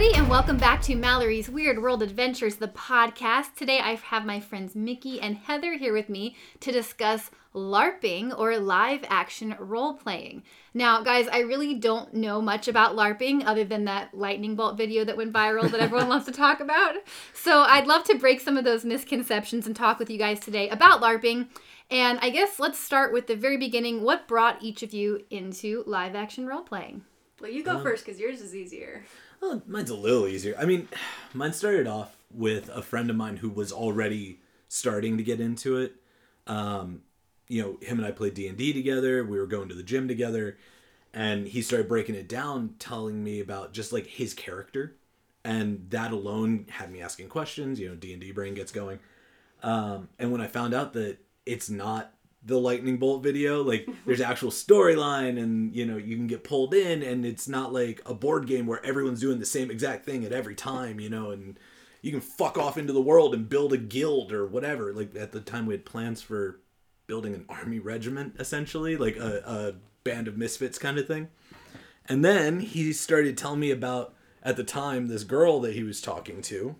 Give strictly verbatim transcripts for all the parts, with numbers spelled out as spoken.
everybody, and welcome back to Mallory's Weird World Adventures, the podcast. Today I have my friends Mickey and Heather here with me to discuss LARPing, or live action role playing. Now, guys, I really don't know much about LARPing other than that lightning bolt video that went viral that everyone loves to talk about. So I'd love to break some of those misconceptions and talk with you guys today about LARPing. And I guess let's start with the very beginning. What brought each of you into live action role playing? Well, you go um, first because yours is easier. Well, mine's a little easier. I mean, mine started off with a friend of mine who was already starting to get into it. Um, you know, him and I played D and D together. We were going to the gym together. And he started breaking it down, telling me about just like his character. And that alone had me asking questions. You know, D and D brain gets going. Um, and when I found out that it's not the lightning bolt video, like there's actual storyline and, you know, you can get pulled in, and it's not like a board game where everyone's doing the same exact thing at every time, you know, and you can fuck off into the world and build a guild or whatever. Like at the time we had plans for building an army regiment, essentially, like a, a band of misfits kind of thing. And then he started telling me about, at the time, this girl that he was talking to,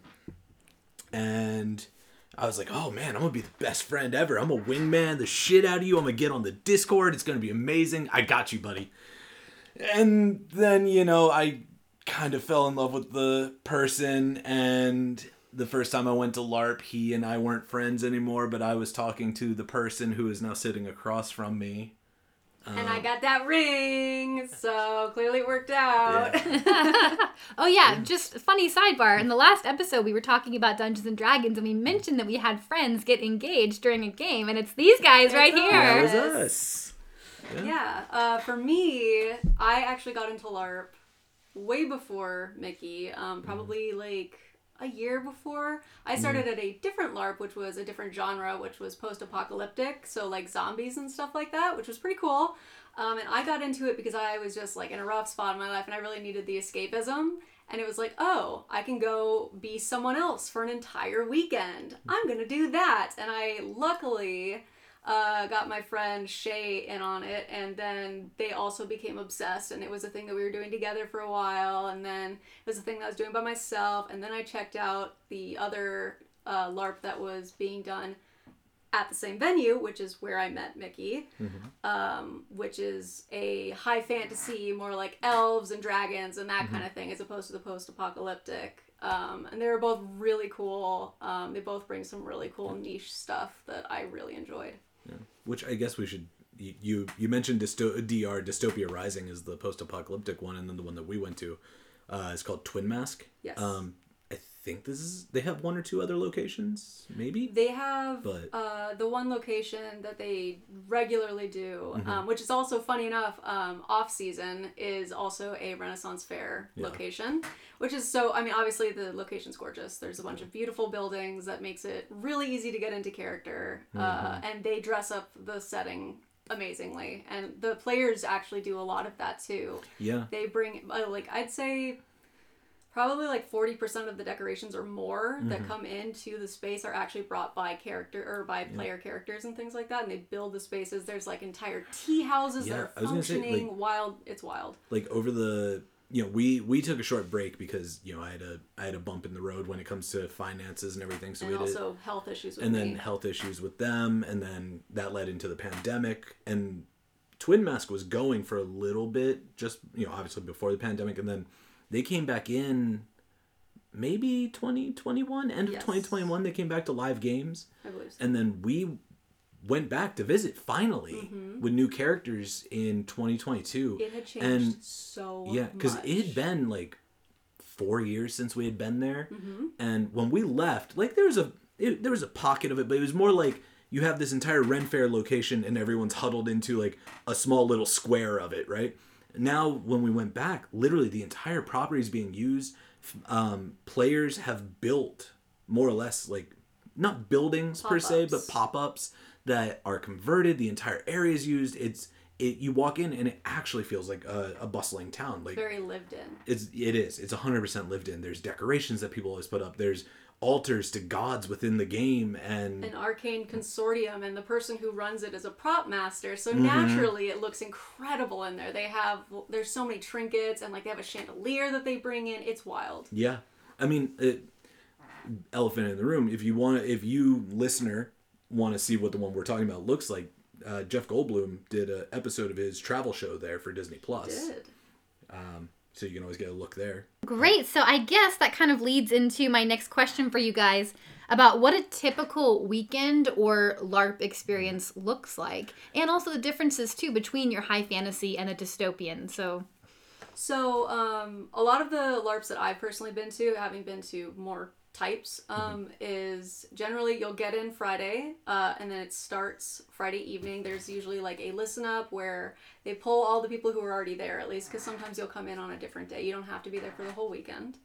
and I was like, oh man, I'm going to be the best friend ever. I'm going to wingman the shit out of you. I'm going to get on the Discord. It's going to be amazing. I got you, buddy. And then, you know, I kind of fell in love with the person. And the first time I went to LARP, he and I weren't friends anymore. But I was talking to the person who is now sitting across from me. And I got that ring, so clearly it worked out. Yeah. Oh yeah, just funny sidebar. In the last episode, we were talking about Dungeons and Dragons, and we mentioned that we had friends get engaged during a game, and it's these guys it's right here. That was us. Yeah. yeah uh, for me, I actually got into LARP way before Mickey. Um, probably mm. like a year before. I started mm. at a different LARP, which was a different genre, which was post-apocalyptic, so like zombies and stuff like that, which was pretty cool. Um, and I got into it because I was just like in a rough spot in my life, and I really needed the escapism. And it was like, oh, I can go be someone else for an entire weekend. I'm gonna do that. And I luckily uh, got my friend Shay in on it, and then they also became obsessed, and it was a thing that we were doing together for a while, and then it was a thing that I was doing by myself, and then I checked out the other uh, LARP that was being done at the same venue, which is where I met Mickey, mm-hmm. um, which is a high fantasy, more like elves and dragons and that mm-hmm. kind of thing, as opposed to the post-apocalyptic. Um, and they were both really cool. Um, they both bring some really cool niche stuff that I really enjoyed. Yeah. Which I guess we should, you you mentioned Dysto- D R, Dystopia Rising is the post-apocalyptic one, and then the one that we went to uh, is called Twin Mask. Yes. Um, I think this is, they have one or two other locations, maybe? They have but... uh, the one location that they regularly do, mm-hmm. um, which is also, funny enough, um, off-season is also a Renaissance Fair yeah. location, which is so, I mean, obviously the location's gorgeous. There's a bunch of beautiful buildings that makes it really easy to get into character, mm-hmm. uh, and they dress up the setting amazingly, and the players actually do a lot of that too. Yeah. They bring, uh, like, I'd say probably like forty percent of the decorations or more mm-hmm. that come into the space are actually brought by character or by player yeah. characters and things like that, and they build the spaces. There's like entire tea houses yeah, that are functioning. Say, like, wild. It's wild. Like over the, you know, we we took a short break because, you know, I had a I had a bump in the road when it comes to finances and everything. So and we also did, health issues with and me. then health issues with them, and then that led into the pandemic. And Twin Mask was going for a little bit, just, you know, obviously before the pandemic, and then they came back in maybe twenty twenty-one, end of yes. twenty twenty-one, they came back to live games. I believe so. And then we went back to visit finally mm-hmm. with new characters in twenty twenty-two. It had changed and, so yeah, because it had been like four years since we had been there. Mm-hmm. And when we left, like there was a it, there was a pocket of it, but it was more like you have this entire Ren Fair location and everyone's huddled into like a small little square of it, right? Now, when we went back, literally the entire property is being used. Um, players have built more or less like not buildings pop-ups. per se, but pop-ups that are converted. The entire area is used. It's it. You walk in and it actually feels like a, a bustling town. Like very lived in. It's it is. It's a hundred percent lived in. There's decorations that people always put up. There's altars to gods within the game, and an arcane consortium, and the person who runs it is a prop master, so Mm-hmm. naturally it looks incredible in there. They have there's so many trinkets, and like they have a chandelier that they bring in. It's wild. yeah, I mean, it, elephant in the room. If you want to, if you listener want to see what the one we're talking about looks like, uh, Jeff Goldblum did an episode of his travel show there for Disney Plus. Did. Um, so you can always get a look there. Great. So I guess that kind of leads into my next question for you guys about what a typical weekend or LARP experience looks like, and also the differences too between your high fantasy and a dystopian. So So, um, a lot of the LARPs that I've personally been to, having been to more types, um, Mm-hmm. is generally you'll get in Friday, uh, and then it starts Friday evening. There's usually like a listen up where they pull all the people who are already there, at least, because sometimes you'll come in on a different day. You don't have to be there for the whole weekend.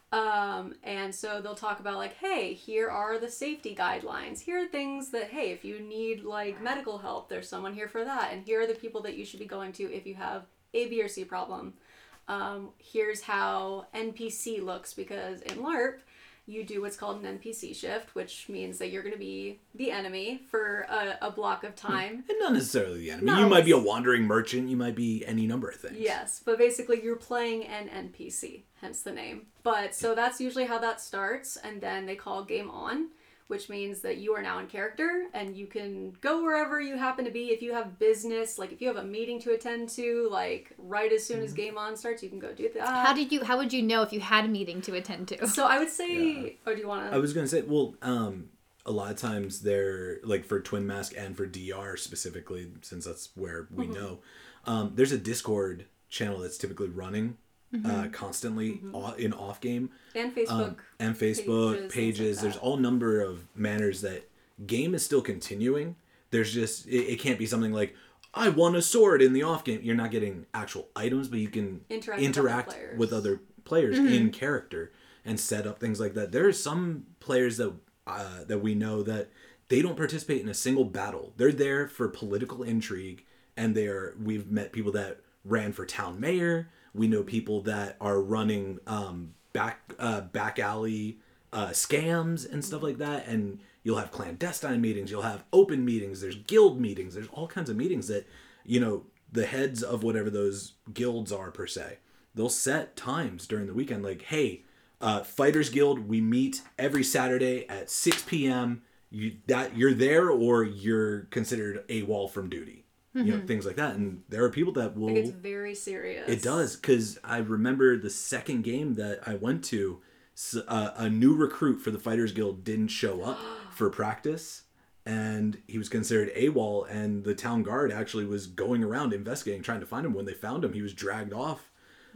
Um, and so they'll talk about like, hey, here are the safety guidelines. Here are things that, hey, if you need like medical help, there's someone here for that. And here are the people that you should be going to if you have A, B, or C problem. Um, here's how N P C looks, because in LARP, you do what's called an N P C shift, which means that you're going to be the enemy for a, a block of time. And not necessarily the enemy. No, you might be a it's- wandering merchant. You might be any number of things. Yes, but basically you're playing an N P C, hence the name. But so that's usually how that starts, and then they call game on, which means that you are now in character and you can go wherever you happen to be. If you have business, like if you have a meeting to attend to, like right as soon as game on starts, you can go do that. how did you? How would you know if you had a meeting to attend to? So I would say, Yeah. or do you want to? I was gonna say, well, um, a lot of times they're like for Twin Mask and for D R specifically, since that's where we Mm-hmm. know. Um, there's a Discord channel that's typically running uh, constantly o- in off game. And Facebook. Um, and Facebook pages, pages. things like There's that. all number of manners that game is still continuing. There's just it, it can't be something like I won a sword in the off game. You're not getting actual items, but you can Interact with other interact players. with other players in character and set up things like that. There are some players that uh, that we know that they don't participate in a single battle. They're there for political intrigue, and they are. We've met people that ran for town mayor. We know people that are running um, back uh, back alley uh, scams and stuff like that. And you'll have clandestine meetings. You'll have open meetings. There's guild meetings. There's all kinds of meetings that, you know, the heads of whatever those guilds are per se, they'll set times during the weekend. Like, hey, uh, Fighters Guild, we meet every Saturday at six p.m. You that you're there or you're considered AWOL from duty. You know, things like that. And there are people that will. It gets very serious. It does, because I remember the second game that I went to, s- uh, a new recruit for the Fighters Guild didn't show up for practice, and he was considered AWOL, and the town guard actually was going around investigating, trying to find him. When they found him, he was dragged off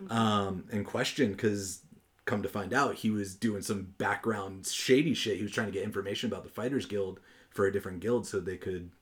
um, and questioned, because come to find out, he was doing some background shady shit. He was trying to get information about the Fighters Guild for a different guild so they could,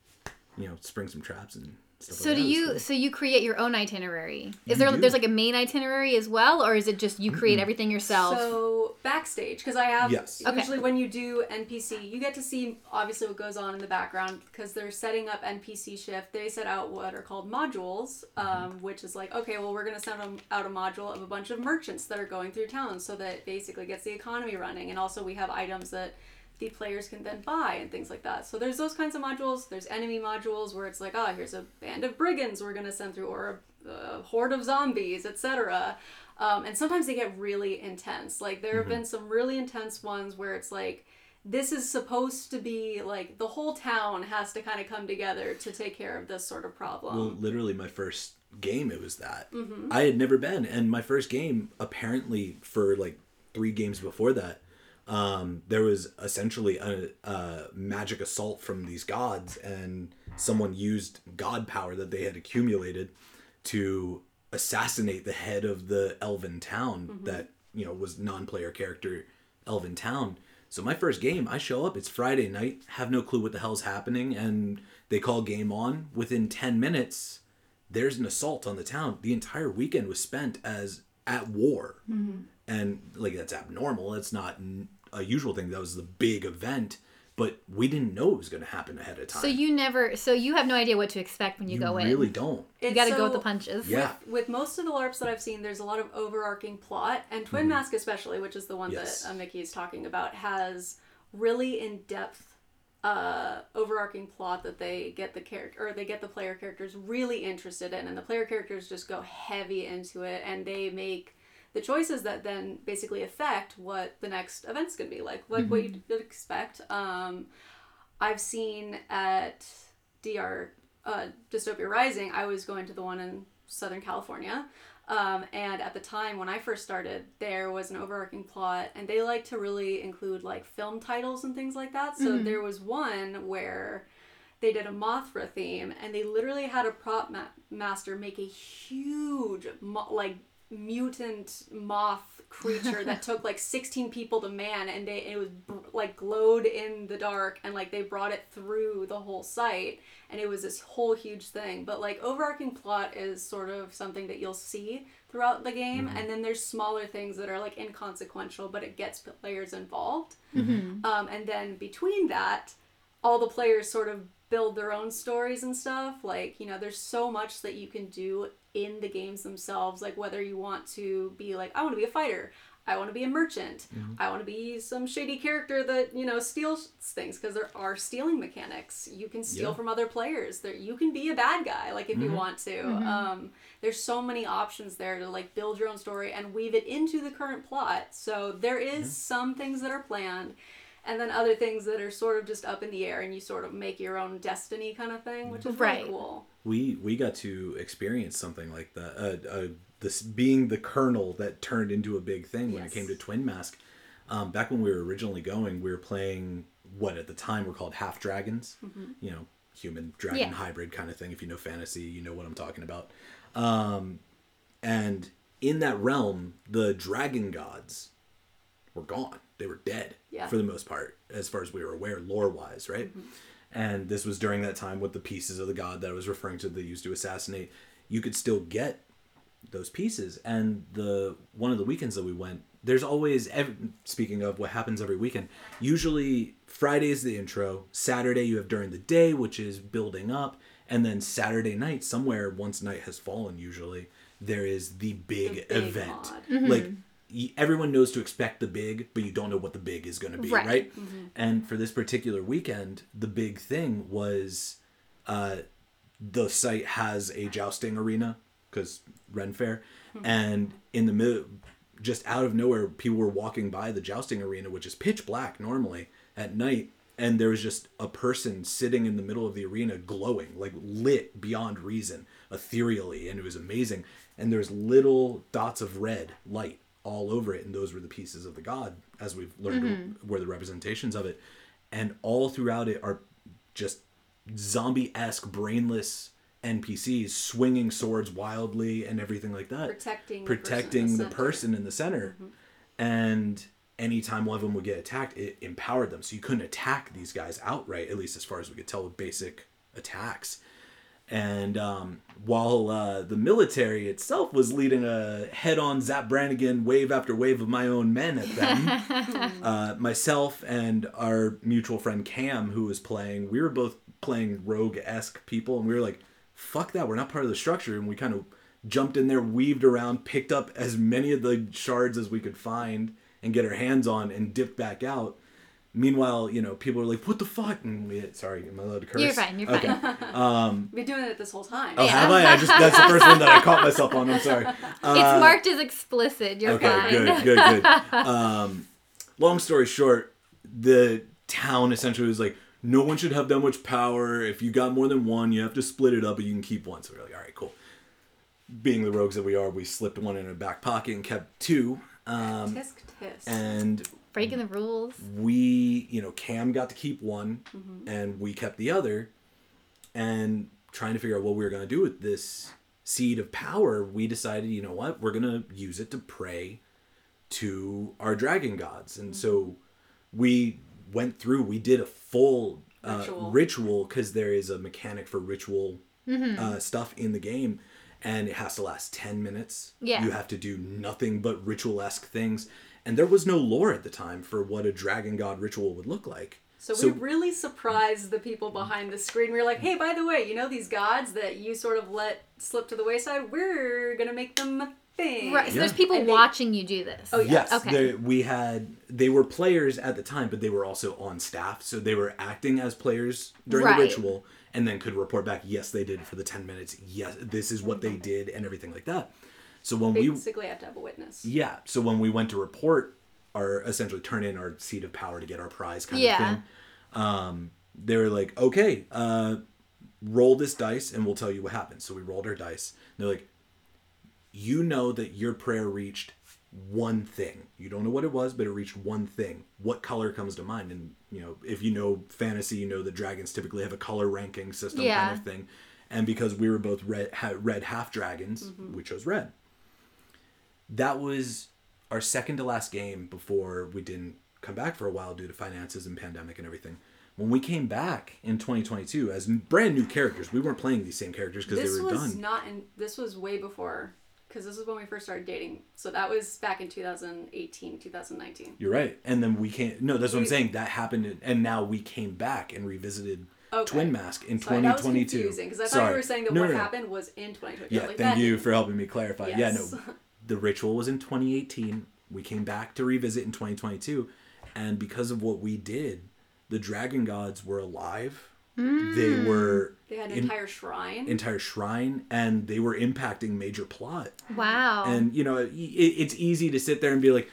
you know, spring some traps and stuff So like do that. you? So you create your own itinerary? Is there? do. There's like a main itinerary as well, or is it just you create everything yourself? So backstage, because I have Yes. Okay. usually when you do N P C, you get to see obviously what goes on in the background, because they're setting up N P C shift. They set out what are called modules, um, which is like, okay, well, we're gonna send them out a module of a bunch of merchants that are going through town, so that it basically gets the economy running, and also we have items that the players can then buy and things like that. So there's those kinds of modules. There's enemy modules where it's like, oh, here's a band of brigands we're gonna send through, or a, a horde of zombies, et cetera. Um, and sometimes they get really intense. Like there have been some really intense ones where it's like, this is supposed to be like the whole town has to kind of come together to take care of this sort of problem. Well, literally, my first game, it was that. Mm-hmm. I had never been, and my first game, apparently, for like three games before that, um, there was essentially a, a magic assault from these gods, and someone used god power that they had accumulated to assassinate the head of the elven town Mm-hmm. that, you know, was non-player character elven town. So my first game, I show up, it's Friday night, have no clue what the hell's happening, and they call game on. Within ten minutes, there's an assault on the town. The entire weekend was spent as at war. And like, that's abnormal. That's not n- a usual thing. That was the big event. but we didn't know it was going to happen ahead of time. So you never, so you have no idea what to expect when you, you go in. You really don't. You got to so, go with the punches. Yeah. With, with most of the LARPs that I've seen, there's a lot of overarching plot, and Twin mm-hmm. Mask especially, which is the one yes. that uh, Mickey is talking about, has really in-depth uh overarching plot that they get the character or they get the player characters really interested in, and the player characters just go heavy into it, and they make the choices that then basically affect what the next event's gonna be like, like mm-hmm. what you'd expect. um I've seen at D R uh Dystopia Rising, I was going to the one in Southern California. Um, and at the time when I first started, there was an overarching plot, and they like to really include like film titles and things like that. So mm-hmm. there was one where they did a Mothra theme, and they literally had a prop ma- master make a huge mo- like mutant moth creature that took like sixteen people to man, and they it was like glowed in the dark, and like they brought it through the whole site, and it was this whole huge thing. But like overarching plot is sort of something that you'll see throughout the game, mm-hmm. and then there's smaller things that are like inconsequential, but it gets players involved. Mm-hmm. Um, and then between that, all the players sort of build their own stories and stuff. Like, you know, there's so much that you can do in the games themselves, like whether you want to be like, I want to be a fighter, I want to be a merchant, mm-hmm. I want to be some shady character that, you know, steals things, because there are stealing mechanics. You can steal yeah. from other players. There, you can be a bad guy, like if mm-hmm. you want to. Mm-hmm. Um, there's so many options there to like build your own story and weave it into the current plot. So there is yeah. some things that are planned, and then other things that are sort of just up in the air, and you sort of make your own destiny kind of thing, which is right. really cool. We we got to experience something like that. Uh, uh, this being the kernel that turned into a big thing when yes. it came to Twin Mask. Um, back when we were originally going, we were playing what at the time were called half dragons. Mm-hmm. You know, human dragon yeah. hybrid kind of thing. If you know fantasy, you know what I'm talking about. Um, and in that realm, the dragon gods were gone. They were dead yeah. for the most part, as far as we were aware, lore-wise, right? Mm-hmm. And this was during that time with the pieces of the god that I was referring to that used to assassinate. You could still get those pieces. And the one of the weekends that we went, there's always, every, speaking of what happens every weekend, usually Friday is the intro, Saturday you have during the day, which is building up, and then Saturday night, somewhere once night has fallen usually, there is the big, the big event. Mm-hmm. Like, everyone knows to expect the big, but you don't know what the big is going to be, right? right? Mm-hmm. And for this particular weekend, the big thing was uh, the site has a jousting arena, because Ren Fair, mm-hmm. and in the middle, just out of nowhere, people were walking by the jousting arena, which is pitch black normally at night, and there was just a person sitting in the middle of the arena glowing, like lit beyond reason, ethereally, and it was amazing. And there's little dots of red light all over it, and those were the pieces of the god, as we've learned mm-hmm. were the representations of it. And all throughout it are just zombie-esque brainless N P Cs swinging swords wildly and everything like that, protecting protecting the person in the the person in the center. Mm-hmm. And anytime one of them would get attacked, it empowered them, so you couldn't attack these guys outright, at least as far as we could tell with basic attacks. And um, while uh, the military itself was leading a head-on Zap Brannigan wave after wave of my own men at them, uh, myself and our mutual friend Cam, who was playing, we were both playing rogue-esque people, and we were like, fuck that, we're not part of the structure. And we kind of jumped in there, weaved around, picked up as many of the shards as we could find and get our hands on, and dipped back out. Meanwhile, you know, people are like, what the fuck? And we, sorry, am I allowed to curse? You're fine, you're okay. fine. Um, I've been doing it this whole time. Oh, yeah. Have I? I just, that's the first one that I caught myself on. I'm sorry. Uh, it's marked as explicit. You're okay, fine. Okay, good, good, good. Um, long story short, the town essentially was like, no one should have that much power. If you got more than one, you have to split it up, but you can keep one. So we're like, all right, cool. Being the rogues that we are, we slipped one in our back pocket and kept two. Um, tisk tisk. And breaking the rules. We, you know, Cam got to keep one, mm-hmm. and we kept the other. And trying to figure out what we were going to do with this seed of power, we decided, you know what, we're going to use it to pray to our dragon gods. And mm-hmm. so we went through, we did a full uh, ritual, because there is a mechanic for ritual mm-hmm. uh, stuff in the game. And it has to last ten minutes. Yeah. You have to do nothing but ritual-esque things. And there was no lore at the time for what a dragon god ritual would look like. So, So- we really surprised the people behind the screen. We were like, hey, by the way, you know these gods that you sort of let slip to the wayside? We're going to make them a thing. Right. So Yeah. there's people And they- watching you do this. Oh, yeah. Yes, Okay. they- we had they were players at the time, but they were also on staff, so they were acting as players during Right. the ritual, and then could report back. Yes, they did it for the ten minutes. Yes, this is what they did, and everything like that. So when we Basically, have to have a witness. yeah, so when we went to report our essentially turn in our seat of power to get our prize kind Yeah. of thing, um, they were like, okay, uh, roll this dice and we'll tell you what happens. So we rolled our dice. And they're like, you know that your prayer reached one thing. You don't know what it was, but it reached one thing. What color comes to mind? And, you know, if you know fantasy, you know that dragons typically have a color ranking system Yeah. kind of thing. And because we were both red, ha- red half dragons, Mm-hmm. we chose red. That was our second to last game before we didn't come back for a while due to finances and pandemic and everything. When we came back in twenty twenty-two as brand new characters, we weren't playing these same characters because This they were was done. not in. This was way before, because this is when we first started dating. So that was back in two thousand eighteen, two thousand nineteen. You're right. And then we came. No, that's what I'm We- saying. That happened, and now we came back and revisited Okay. Twin Mask in Sorry, twenty that was twenty-two. confusing because I thought Sorry. you were saying that No, what no, no. happened was in twenty twenty. Yeah, like, thank that you didn't- for helping me clarify. Yes. Yeah, no, the ritual was in twenty eighteen. We came back to revisit in twenty twenty-two, and because of what we did, the dragon gods were alive. They were They had an in- entire shrine. entire shrine, and they were impacting major plot. Wow. And you know, it, it's easy to sit there and be like,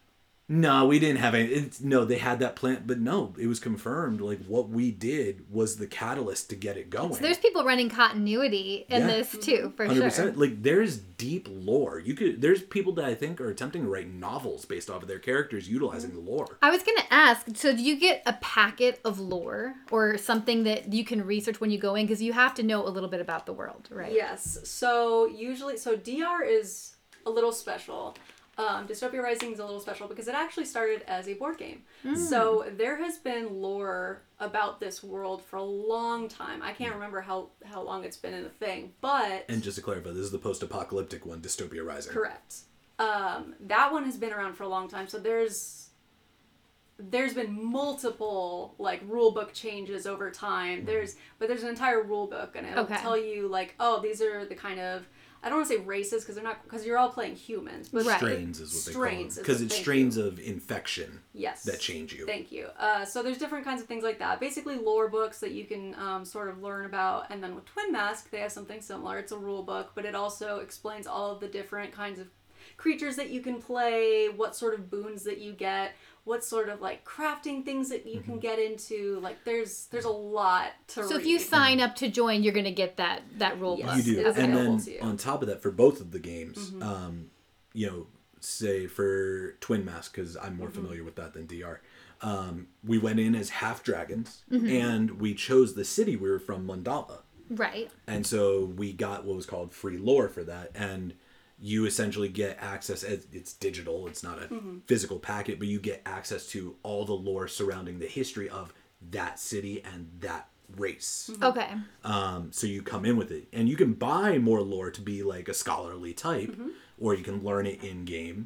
no, we didn't have any. It's, no, they had that plan, but no, it was confirmed. Like what we did was the catalyst to get it going. so there's people running continuity in Yeah. this too, for one hundred percent. sure. Like there's deep lore. You could. There's people that I think are attempting to write novels based off of their characters utilizing the lore. I was gonna ask, so do you get a packet of lore or something that you can research when you go in? Because you have to know a little bit about the world, right? Yes. So usually, so D R is a little special. Um, Dystopia Rising is a little special because it actually started as a board game. Mm. So there has been lore about this world for a long time. I can't remember how, how long it's been in a thing, but... And just to clarify, this is the post-apocalyptic one, Dystopia Rising. Correct. Um, that one has been around for a long time. So there's there's been multiple like rule book changes over time. There's but there's an entire rule book, and it'll Okay. tell you like, oh, these are the kind of, I don't want to say races because they're not, because you're all playing humans, but Right. Strains is what they Strains call is them. Because what- it's thank strains of infection yes, that change you. Thank you. Uh, so there's different kinds of things like that. Basically lore books that you can um, sort of learn about. And then with Twin Mask, they have something similar. It's a rule book, but it also explains all of the different kinds of creatures that you can play, what sort of boons that you get, what sort of like crafting things that you Mm-hmm. can get into. Like there's there's a lot to So read. if you sign up to join, you're gonna get that that rule Yes. book. You do. It's And available then to you. on top of that, for both of the games, Mm-hmm. um, you know, say for Twin Mask, because I'm Mm-hmm. more familiar with that than D R, um, we went in as half dragons, Mm-hmm. and we chose the city we were from, Mundala. Right. And so we got what was called free lore for that. And you essentially get access, it's it's digital, it's not a Mm-hmm. physical packet, but you get access to all the lore surrounding the history of that city and that race. Mm-hmm. Okay. Um, so you come in with it. And you can buy more lore to be like a scholarly type, Mm-hmm. or you can learn it in game.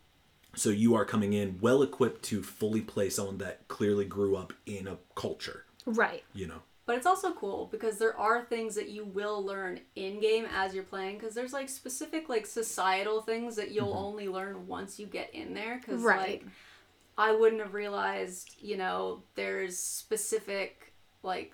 So you are coming in well equipped to fully play someone that clearly grew up in a culture, Right. you know. But it's also cool because there are things that you will learn in game as you're playing, because there's like specific like societal things that you'll only learn once you get in there. Because Right. like I wouldn't have realized, you know, there's specific like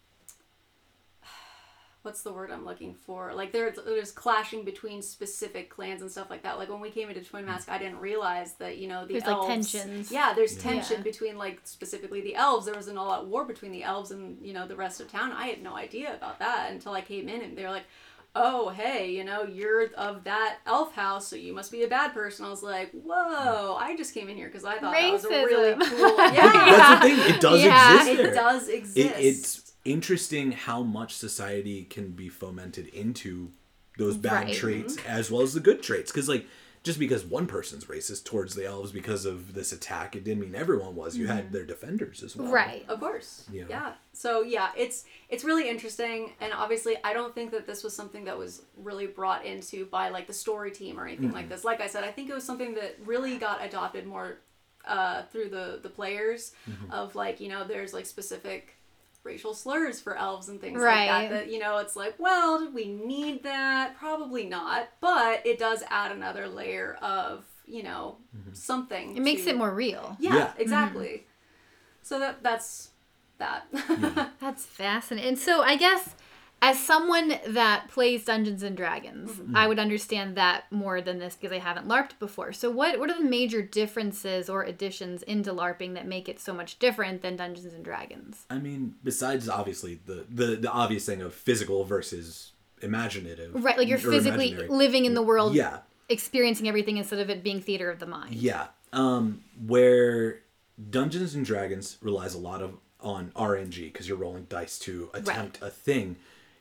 what's the word I'm looking for? Like there's there's clashing between specific clans and stuff like that. Like when we came into Twin Mask, I didn't realize that, you know, the There's, like, elves. tensions. Yeah, there's tension Yeah. between like specifically the elves. There was an all-out war between the elves and, you know, the rest of town. I had no idea about that until I came in and they were like, oh, hey, you know, you're of that elf house, so you must be a bad person. I was like, whoa, I just came in here because I thought that was a really Racism. cool. Yeah, That's the thing, it does Yeah. exist there. it does exist. It, it's interesting how much society can be fomented into those bad Right. traits as well as the good traits. Because, like, just because one person's racist towards the elves because of this attack, it didn't mean everyone was. You had their defenders as well. Right. Of course. Yeah. Yeah. So yeah, it's it's really interesting, and obviously I don't think that this was something that was really brought into by like the story team or anything like this. Like I said, I think it was something that really got adopted more uh, through the, the players mm-hmm. of like, you know, there's like specific racial slurs for elves and things right. like that. That, you know, it's like, well, do we need that? Probably not. But it does add another layer of, you know, mm-hmm. something. It makes to... it more real. Yeah, yeah. exactly. Mm-hmm. So that that's that. Yeah. That's fascinating. And so I guess as someone that plays Dungeons and Dragons, mm-hmm. I would understand that more than this because I haven't LARPed before. So what, what are the major differences or additions into LARPing that make it so much different than Dungeons and Dragons? I mean, besides obviously the, the, the obvious thing of physical versus imaginative. Right, like you're physically imaginary. living in the world, yeah. experiencing everything instead of it being theater of the mind. Yeah. Um, where Dungeons and Dragons relies a lot of on R N G because you're rolling dice to attempt right. a thing.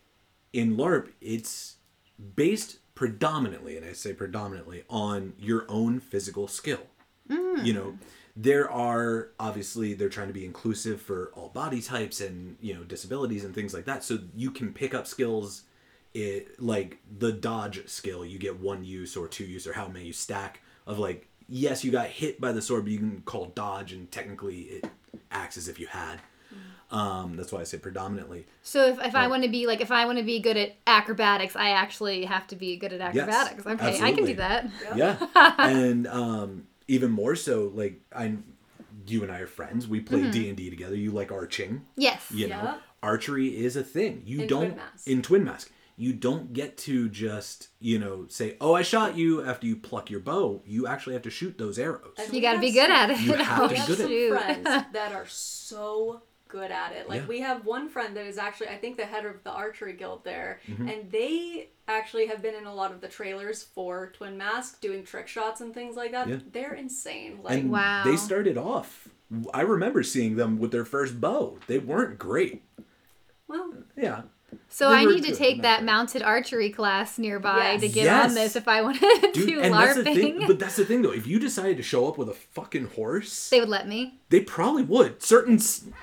In LARP, it's based predominantly, and I say predominantly, on your own physical skill. Mm. You know, there are, obviously, they're trying to be inclusive for all body types and, you know, disabilities and things like that. So you can pick up skills, it, like the dodge skill, you get one use or two use or how many you stack of like, yes, you got hit by the sword, but you can call dodge and technically it acts as if you had. Um, that's why I say predominantly. So if, if I want to be like, if I want to be good at acrobatics, I actually have to be good at acrobatics. Yes, okay, absolutely. I can do that. Yeah. And um, even more so, like, I, you and I are friends. We play mm-hmm. D and D together. You like arching. Yes. You know, yeah. archery is a thing. You in don't, Twin Mask. in Twin Mask, you don't get to just, you know, say, oh, I shot you after you pluck your bow. You actually have to shoot those arrows. And you got to be good at it. You have to be good at it. friends that are so good at it. Like yeah. we have one friend that is actually, I think, the head of the archery guild there, mm-hmm. and they actually have been in a lot of the trailers for Twin Mask doing trick shots and things like that. Yeah. They're insane. Like and wow. They started off, I remember seeing them with their first bow. They weren't great. Well, yeah. So I need to take that mounted archery class nearby yes. to get yes. on this if I want to Dude, do and LARPing. That's the thing, but that's the thing though. If you decided to show up with a fucking horse, they would let me. They probably would. Certain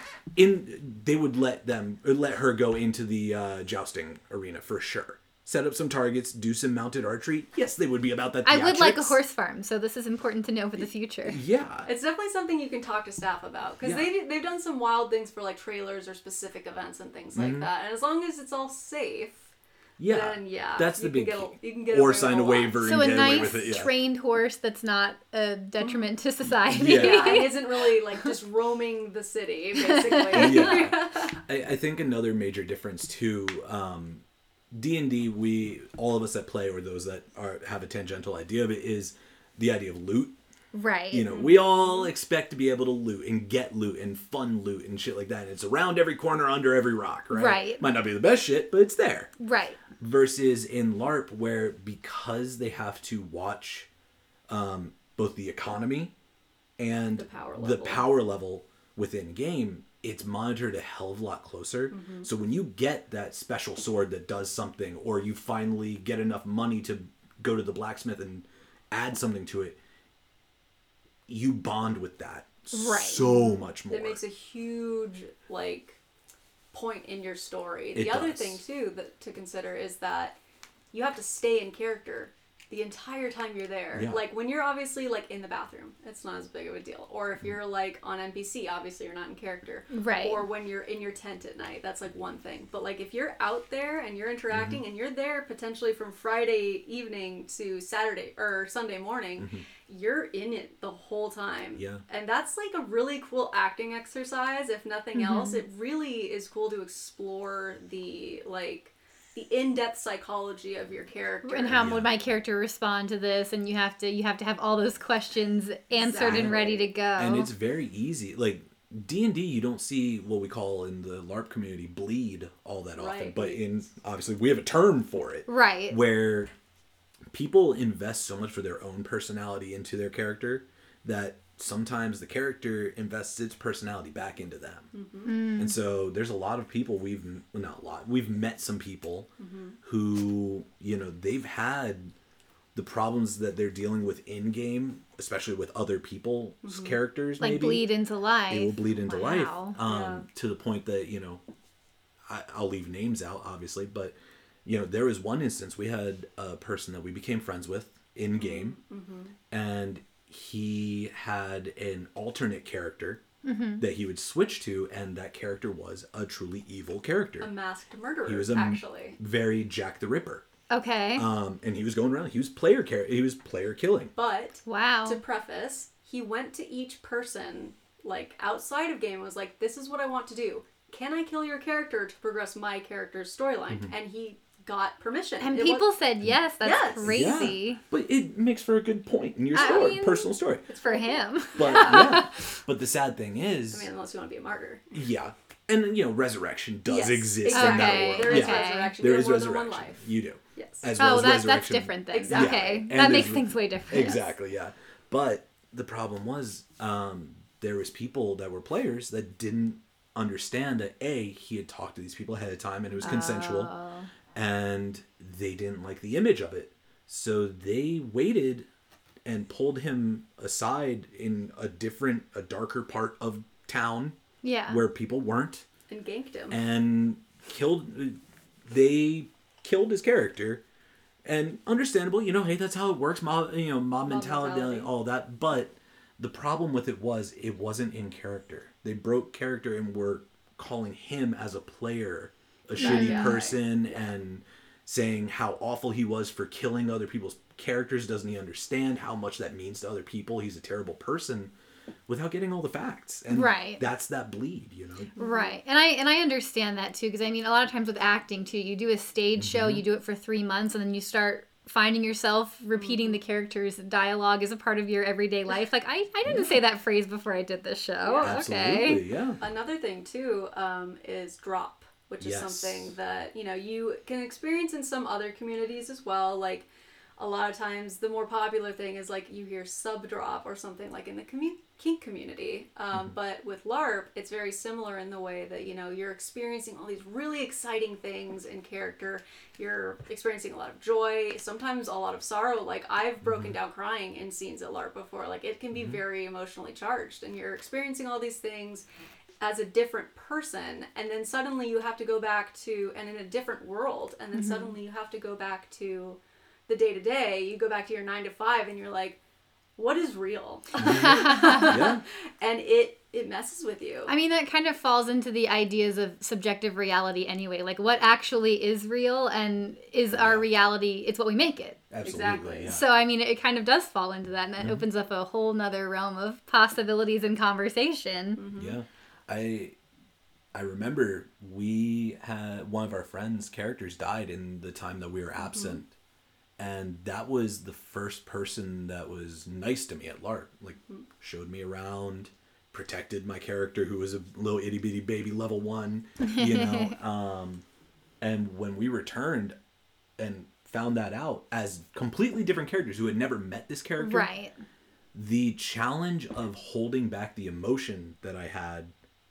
in they would let them let her go into the uh, jousting arena for sure. Set up some targets, do some mounted archery. Yes, they would be about that. I would like a horse farm, so this is important to know for the future. Yeah, it's definitely something you can talk to staff about because yeah. they they've done some wild things for like trailers or specific events and things like mm-hmm. that. And as long as it's all safe, yeah, then yeah, that's the big get key. A, you can get or sign a waiver so and get a nice away with it. Yeah. trained horse that's not a detriment to society. Yeah, yeah it isn't really like just roaming the city basically. Yeah, I, I think another major difference too. Um, D and D, we all of us that play or those that are have a tangential idea of it is the idea of loot. Right. You know, we all expect to be able to loot and get loot and fun loot and shit like that. And it's around every corner, under every rock, right? Right. Might not be the best shit, but it's there. Right. Versus in LARP, where because they have to watch um, both the economy and the power level, the power level within game, it's monitored a hell of a lot closer. Mm-hmm. So when you get that special sword that does something, or you finally get enough money to go to the blacksmith and add something to it, you bond with that right. so much more. It makes a huge like point in your story. The it other does. thing too that to consider is that you have to stay in character the entire time you're there. Yeah. Like when you're obviously like in the bathroom, it's not as big of a deal. Or if you're like on N P C, obviously you're not in character. Right. Or when you're in your tent at night, that's like one thing. But like if you're out there and you're interacting mm-hmm. and you're there potentially from Friday evening to Saturday or Sunday morning, mm-hmm. you're in it the whole time. Yeah. And that's like a really cool acting exercise, if nothing mm-hmm. else. It really is cool to explore the like the in-depth psychology of your character and how yeah. would my character respond to this, and you have to you have to have all those questions answered exactly. and ready to go. And it's very easy. Like D and D, you don't see what we call in the LARP community bleed all that often, right. but in obviously we have a term for it, right? Where people invest so much for their own personality into their character that sometimes the character invests its personality back into them. Mm-hmm. Mm. And so there's a lot of people we've, well, not a lot, we've met some people mm-hmm. who, you know, they've had the problems that they're dealing with in game, especially with other people's mm-hmm. characters, like maybe. bleed into life. It will bleed into wow. life. Um, yeah. To the point that, you know, I, I'll leave names out, obviously, but, you know, there was one instance we had a person that we became friends with in game, mm-hmm. and he had an alternate character Mm-hmm. that he would switch to, and that character was a truly evil character. A masked murderer, He was a actually. very Jack the Ripper. Okay. Um, and he was going around. He was player char- He was player killing. But Wow. to preface, he went to each person, like outside of game, and was like, "This is what I want to do. Can I kill your character to progress my character's storyline?" Mm-hmm. And he got permission. And It people was- said yes. That's Yes. crazy. Yeah, but it makes for a good point in your I story, mean- personal story. It's for him. But yeah. But the sad thing is, I mean, unless you want to be a martyr. yeah, and you know, resurrection does Yes, exist exactly. in that Okay, world. There is yeah. okay. resurrection. There You is have more than one resurrection. life. You do. Yes. As well Oh, as that, that's resurrection. different then. Exactly. Okay. And That makes there's- things way different. Exactly, yeah. But the problem was, um, there was people that were players that didn't understand that A, he had talked to these people ahead of time and it was consensual, Oh. and they didn't like the image of it. So they waited and pulled him aside in a different, a darker part of town Yeah. where people weren't, And ganked him. and killed, they killed his character. And understandable, you know, hey, that's how it works, mob, you know, mob, Mob mentality, mentality. all that. But the problem with it was it wasn't in character. They broke character and were calling him as a player a shitty guy. person and saying how awful he was for killing other people's characters. Doesn't he understand how much that means to other people? He's a terrible person, without getting all the facts. And Right. that's that bleed, you know. Right. And I and I understand that too, because I mean a lot of times with acting too, you do a stage show, Mm-hmm. you do it for three months and then you start finding yourself repeating the character's dialogue as a part of your everyday life. Like I, I didn't say that phrase before I did this show. Yeah. Okay. Absolutely, yeah. Another thing too um, is drop, which is Yes. something that you know you can experience in some other communities as well. Like a lot of times, the more popular thing is like you hear sub drop or something like in the commu- kink community. Um, Mm-hmm. But with LARP, it's very similar in the way that you know you're experiencing all these really exciting things in character. You're experiencing a lot of joy, sometimes a lot of sorrow. Like I've broken Mm-hmm. down crying in scenes at LARP before. Like it can be very emotionally charged, and you're experiencing all these things as a different person, and then suddenly you have to go back to and in a different world, and then suddenly you have to go back to the day to day. You go back to your nine to five, and you're like, what is real? Yeah. And it it messes with you. I mean, that kind of falls into the ideas of subjective reality anyway. Like, what actually is real and is our reality, it's what we make it. Absolutely, Exactly. yeah. So, I mean, it kind of does fall into that, and that opens up a whole nother realm of possibilities and conversation. Yeah, I I remember we had one of our friends' characters died in the time that we were absent, and that was the first person that was nice to me at LARP. Like, showed me around, protected my character who was a little itty bitty baby level one, you know. um, and when we returned and found that out as completely different characters who had never met this character, Right. the challenge of holding back the emotion that I had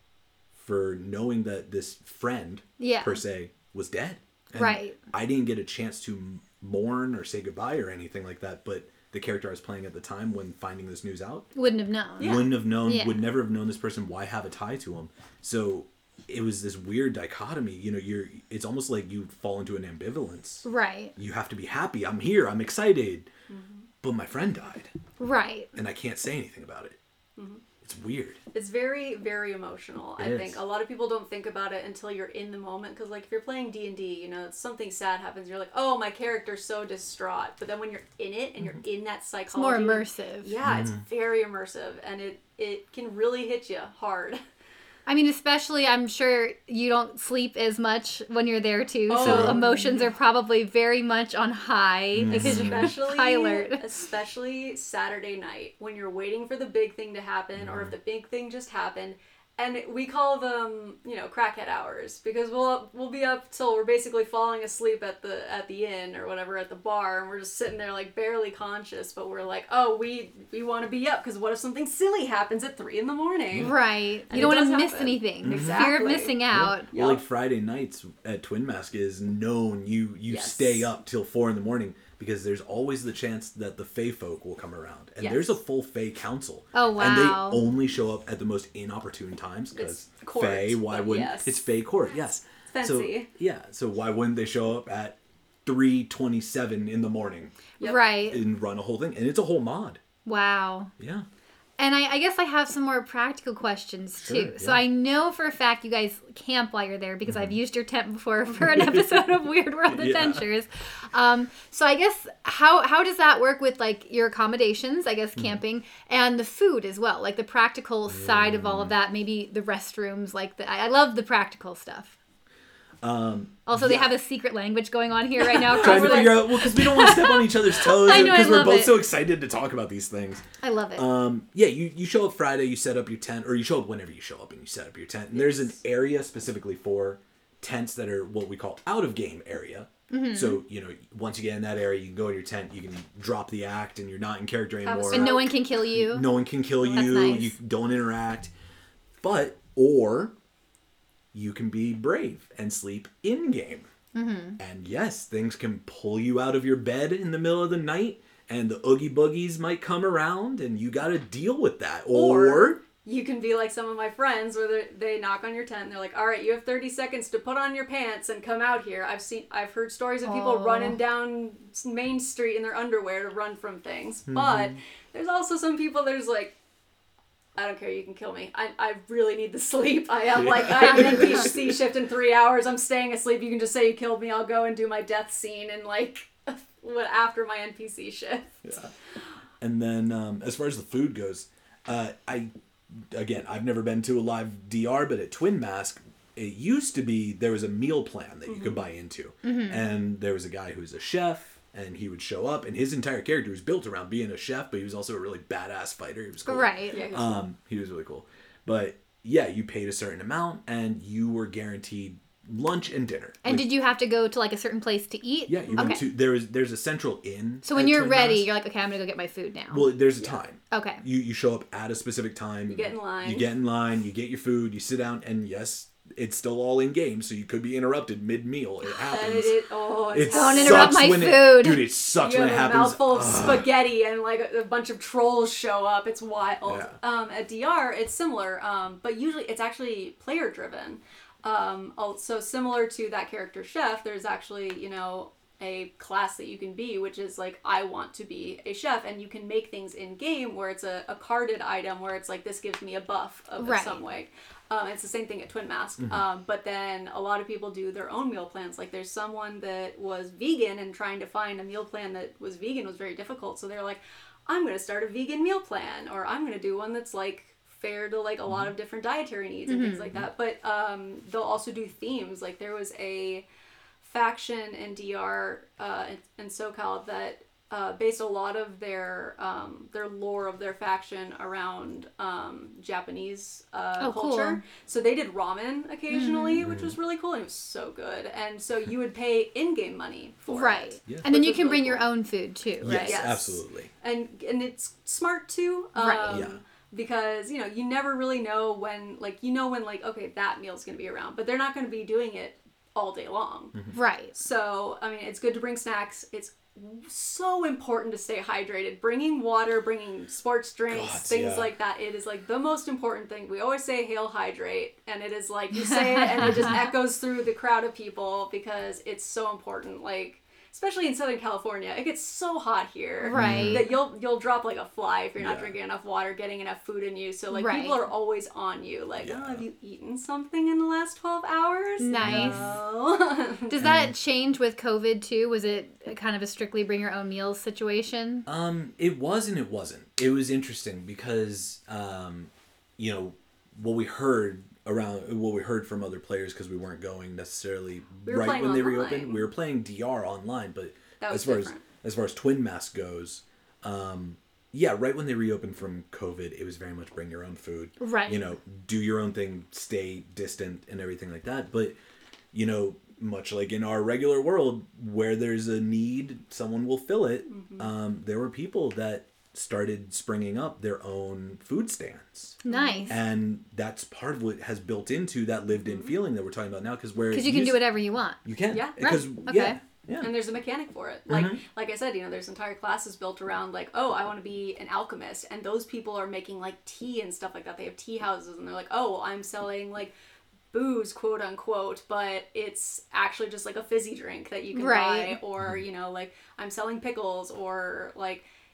for knowing that this friend, Yeah. per se, was dead. And Right. I didn't get a chance to m- mourn or say goodbye or anything like that, but the character I was playing at the time when finding this news out Wouldn't have known. Yeah. wouldn't have known, Yeah. would never have known this person. Why have a tie to him? So it was this weird dichotomy. You know, you're, it's almost like you fall into an ambivalence. Right. You have to be happy. I'm here. I'm excited. But my friend died Right. and I can't say anything about it. It's weird. It's very, very emotional. It I is. think a lot of people don't think about it until you're in the moment. Because, like, if you're playing D and D, you know, something sad happens. You're like, oh, my character's so distraught. But then when you're in it and you're in that It's more psychology, immersive. yeah, it's very immersive, and it it can really hit you hard. I mean, especially, I'm sure you don't sleep as much when you're there too. Oh. So emotions are probably very much on high because you're Especially, high alert. especially Saturday night when you're waiting for the big thing to happen, or if the big thing just happened. And we call them, you know, crackhead hours, because we'll we'll be up till we're basically falling asleep at the at the inn or whatever at the bar, and we're just sitting there like barely conscious, but we're like, oh, we we want to be up because what if something silly happens at three in the morning? Right. And You don't it want to does miss happen. anything. Fear of Exactly. missing out. Well, Yep. like Friday nights at Twin Mask is known. You you Yes. stay up till four in the morning because there's always the chance that the Fae folk will come around, and Yes. there's a full Fae council. Oh, wow. And they only show up at the most inopportune times because It's court, Fae. Why but wouldn't yes. it's Fae court? Yes. So Fancy. yeah. So why wouldn't they show up at three twenty-seven in the morning Yep. Right. and run a whole thing? And it's a whole mod. Wow. Yeah. And I, I guess I have some more practical questions too. Sure, So yeah. I know for a fact you guys camp while you're there because Mm-hmm. I've used your tent before for an episode of Weird World Yeah. Adventures. Um, so I guess how how does that work with like your accommodations? I Mm-hmm. guess camping and the food as well, like the practical side of Mm. all of that. Maybe the restrooms, like the I I love the practical stuff. Um, Also, they yeah. have a secret language going on here right now. Trying to We're like- figure out, well, because we don't want to step on each other's toes, I know, I because we're love both it. so excited to talk about these things. I love it. Um, yeah, you, you show up Friday, you set up your tent, or you show up whenever you show up and you set up your tent. And there's an area specifically for tents that are what we call out of game area. Mm-hmm. So, you know, once you get in that area, you can go in your tent, you can drop the act, and you're not in character anymore. and no one can kill you. No one can kill That's you. nice. You don't interact. But, or you can be brave and sleep in game. Mm-hmm. And yes, things can pull you out of your bed in the middle of the night, and the oogie boogies might come around, and you got to deal with that. Or, Or you can be like some of my friends where they- they knock on your tent and they're like, all right, you have thirty seconds to put on your pants and come out here. I've seen, I've heard stories of people Aw. running down Main Street in their underwear to run from things. Mm-hmm. But there's also some people there's like, I don't care, you can kill me. I, I really need the sleep. I have like, I have an N P C shift in three hours. I'm staying asleep. You can just say you killed me. I'll go and do my death scene and like, what after my N P C shift. yeah. And then um, as far as the food goes, uh, I, again, I've never been to a live D R, but at Twin Mask, it used to be there was a meal plan that you could buy into. And there was a guy who was a chef, and he would show up, and his entire character was built around being a chef, but he was also a really badass fighter. He was cool. Right. Yeah, Um, he was really cool. But yeah, you paid a certain amount, and you were guaranteed lunch and dinner. And Which- did you have to go to like a certain place to eat? yeah, you went okay. to there is there's a central inn. So when at you're Twin ready, Mask. you're like, okay, I'm gonna go get my food now. Well, there's a time. okay. You you show up at a specific time. You get in line. You get in line. You get your food. You sit down, and yes, it's still all in game, so you could be interrupted mid meal. It And happens. it, it, oh, It it's Don't sucks interrupt my when it- food. dude. It sucks you when have it a happens. mouthful of Ugh. spaghetti and like a, a bunch of trolls show up. It's wild. Yeah. Um, at D R, it's similar, um, but usually it's actually player driven. Um, also similar to that character chef, there's actually, you know, a class that you can be, which is like, I want to be a chef, and you can make things in game where it's a, a carded item where it's like, this gives me a buff of Right. some way. Um, it's the same thing at Twin Mask. Um, but then a lot of people do their own meal plans. Like there's someone that was vegan, and trying to find a meal plan that was vegan was very difficult. So they're like, I'm going to start a vegan meal plan, or I'm going to do one that's like fair to like a lot of different dietary needs and things like that. But um, they'll also do themes. Like there was a faction in D R uh, in, in SoCal that uh, based a lot of their um, their lore of their faction around um, Japanese uh, Oh, cool. culture. So they did ramen occasionally, which was really cool, and it was so good. And so you would pay in-game money for Right. it. Yeah. And then Which you was can really bring your cool. own food too, right? Yes, Yes. absolutely. and and it's smart too. Um, Right. Yeah. Because, you know, you never really know when, like, you know when, like, okay, that meal's going to be around, but they're not going to be doing it all day long. Right. So, I mean, it's good to bring snacks. It's so important to stay hydrated. Bringing water, bringing sports drinks, God, things yeah. like that. It is, like, the most important thing. We always say, hail, hydrate. And it is, like, you say it and it just echoes through the crowd of people because it's so important. Like, especially in Southern California, it gets so hot here Right. that you'll you'll drop like a fly if you're not Yeah. drinking enough water, getting enough food in you. So like Right. people are always on you. Like, Yeah. oh, have you eaten something in the last twelve hours? Nice. No. Does that change with COVID too? Was it kind of a strictly bring your own meals situation? Um, it was and it wasn't. It was interesting because, um, you know, what we heard around, what we heard from other players, because we weren't going necessarily We were right playing when they online. reopened. We were playing D R online, but That was as far different. as as far as Twin Mask goes, um, yeah, right when they reopened from COVID, it was very much bring your own food. Right. You know, do your own thing, stay distant, and everything like that. But you know, much like in our regular world, where there's a need, someone will fill it. Mm-hmm. Um, there were people that started springing up their own food stands, Nice. and that's part of what has built into that lived-in feeling that we're talking about now. Because where Because it you can do used- whatever you want. you can, Yeah. because Right. yeah, Okay. yeah, And there's a mechanic for it. Like Mhm. like I said, you know, there's entire classes built around like, oh, I want to be an alchemist, and those people are making like tea and stuff like that. They have tea houses, and they're like, oh, well, I'm selling like booze, quote unquote, but it's actually just like a fizzy drink that you can Right. buy, or you know, like I'm selling pickles, or like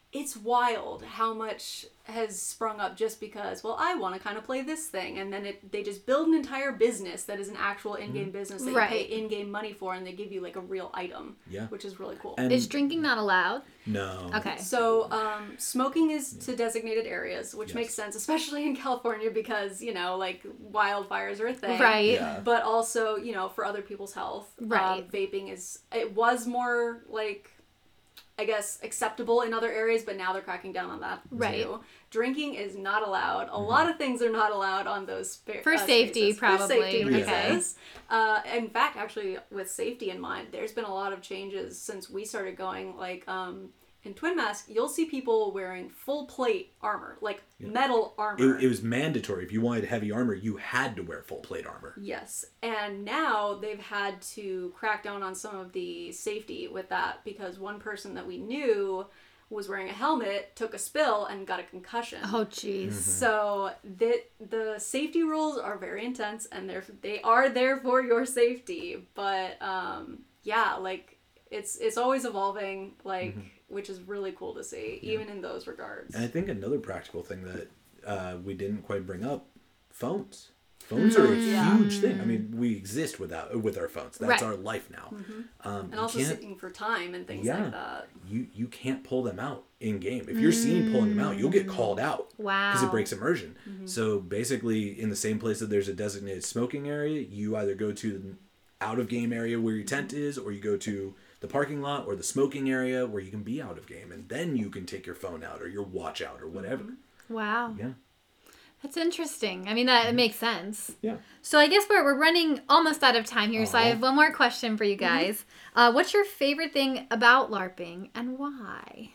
it's wild how much has sprung up just because, well, I want to kind of play this thing. And then it, they just build an entire business that is an actual in-game business that Right. you pay in-game money for, and they give you like a real item, Yeah. which is really cool. And Is drinking not allowed? no. Okay. So, um, smoking is to designated areas, which Yes. makes sense, especially in California because, you know, like wildfires are a thing. Right. Yeah. But also, you know, for other people's health. Right. Uh, vaping is, it was more like, I guess, acceptable in other areas, but now they're cracking down on that Right. too. Drinking is not allowed. A lot of things are not allowed on those spa- For uh, spaces, For probably. safety Okay. reasons. Uh, in fact, actually, with safety in mind, there's been a lot of changes since we started going. Like, um, in Twin Mask, you'll see people wearing full plate armor, like metal armor. It, it was mandatory. If you wanted heavy armor, you had to wear full plate armor. Yes, and now they've had to crack down on some of the safety with that because one person that we knew was wearing a helmet, took a spill, and got a concussion. Oh, jeez. So the the safety rules are very intense, and they're they are there for your safety. But um, yeah, like it's it's always evolving, like which is really cool to see, even in those regards. And I think another practical thing that uh, we didn't quite bring up, phones. Phones are a Yeah. huge thing. I mean, we exist without with our phones. That's Right. our life now. Um, And you also can't- sitting for time and things Yeah. like that. you you can't pull them out in game. If you're seen pulling them out, you'll get called out Wow. because it breaks immersion. So basically, in the same place that there's a designated smoking area, you either go to the out of game area where your tent is, or you go to the parking lot or the smoking area where you can be out of game, and then you can take your phone out or your watch out or whatever. Wow. Yeah. That's interesting. I mean, that it makes sense. Yeah. So I guess we're, we're running almost out of time here, so I Aw. have one more question for you guys. Uh, what's your favorite thing about LARPing and why?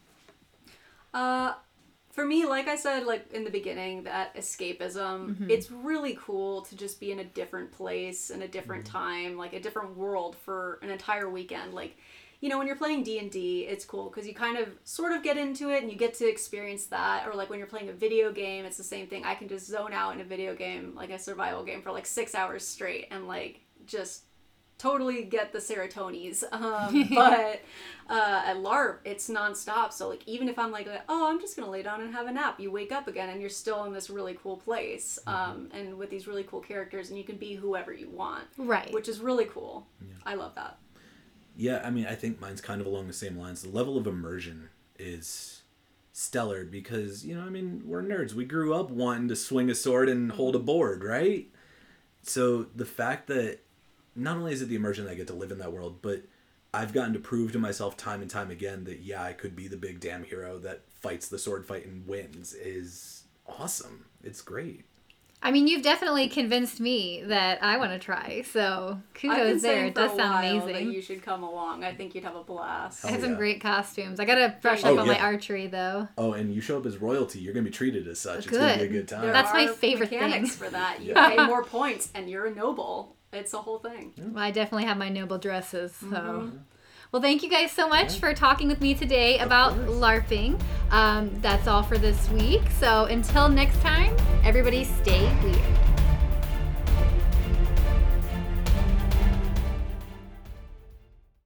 Uh, for me, like I said, like in the beginning, that escapism, it's really cool to just be in a different place, in a different time, like a different world for an entire weekend. Like, you know, when you're playing D and D, it's cool because you kind of sort of get into it and you get to experience that. Or like when you're playing a video game, it's the same thing. I can just zone out in a video game, like a survival game, for like six hours straight and like just totally get the serotonies. Um, but uh, at LARP, it's nonstop. So like even if I'm like, oh, I'm just gonna lay down and have a nap, you wake up again and you're still in this really cool place, um, and with these really cool characters, and you can be whoever you want, Right. which is really cool. I love that. Yeah, I mean, I think mine's kind of along the same lines. The level of immersion is stellar because, you know, I mean, we're nerds. We grew up wanting to swing a sword and hold a board, right? So the fact that not only is it the immersion that I get to live in that world, but I've gotten to prove to myself time and time again that, yeah, I could be the big damn hero that fights the sword fight and wins is awesome. It's great. I mean, you've definitely convinced me that I want to try, so I've been kudos there. saying It for does a sound while amazing. that you should come along. I think you'd have a blast. I have Oh, some yeah. great costumes. I gotta brush Oh, up on my yeah. archery, though. Oh, and you show up as royalty. You're going to be treated as such. It's going to be a Good. good time. There That's my are favorite mechanics thing. for that. You Yeah. pay more points, and you're a noble. It's a whole thing. Well, I definitely have my noble dresses, so. Mm-hmm. Well, thank you guys so much for talking with me today about course. LARPing. Um, that's all for this week. So until next time, everybody stay weird.